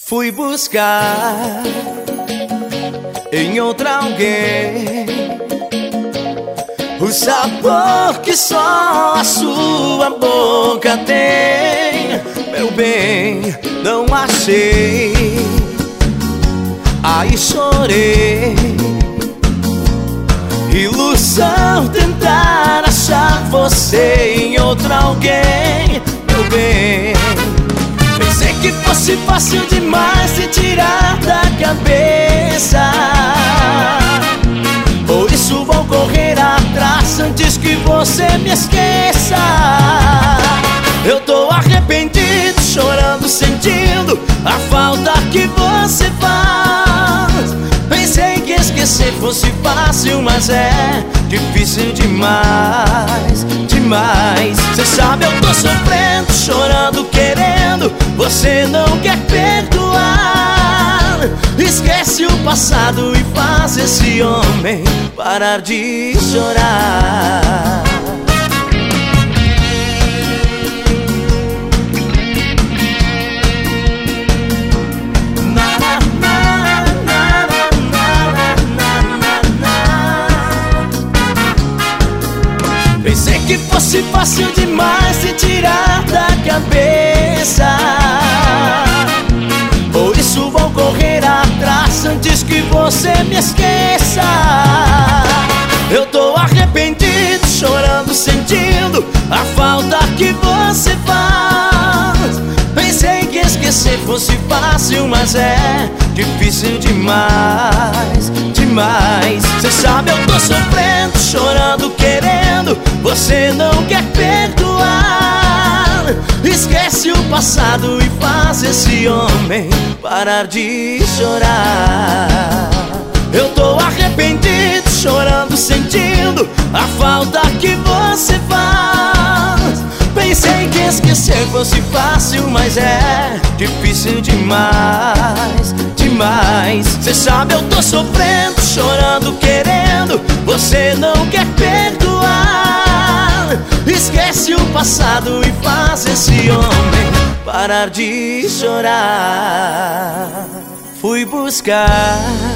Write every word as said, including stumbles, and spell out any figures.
Fui buscar em outra alguém o sabor que só a sua boca tem. Meu bem, não achei, aí chorei. Ilusão tentar achar você em outra alguém. Meu bem, pensei que fosse fácil demais de tirar da cabeça. Por isso vou correr atrás antes que você me esqueça. Eu tô arrependido, chorando, sentindo a falta que você faz. Pensei que esquecer fosse fácil, mas é difícil demais, demais. Cê sabe, eu tô sofrendo, chorando, querendo, você não quer perdoar. Esquece o passado e faz esse homem parar de chorar. Pensei que fosse fácil demais de tirar da cabeça. Por isso vou correr atrás antes que você me esqueça. Eu tô arrependido, chorando, sentindo a falta que você faz. Pensei que esquecer fosse fácil, mas é difícil demais, demais. Cê sabe, eu tô sofrendo, chorando, querendo, você não quer perdoar. Esquece o passado e faz esse homem parar de chorar. Eu tô arrependido, chorando, sentindo a falta que você faz. Pensei que esquecer fosse fácil, mas é difícil demais, demais. Cê sabe, eu tô sofrendo, chorando, querendo, você não quer perdoar. Esquece o passado e faz esse homem parar de chorar. Fui buscar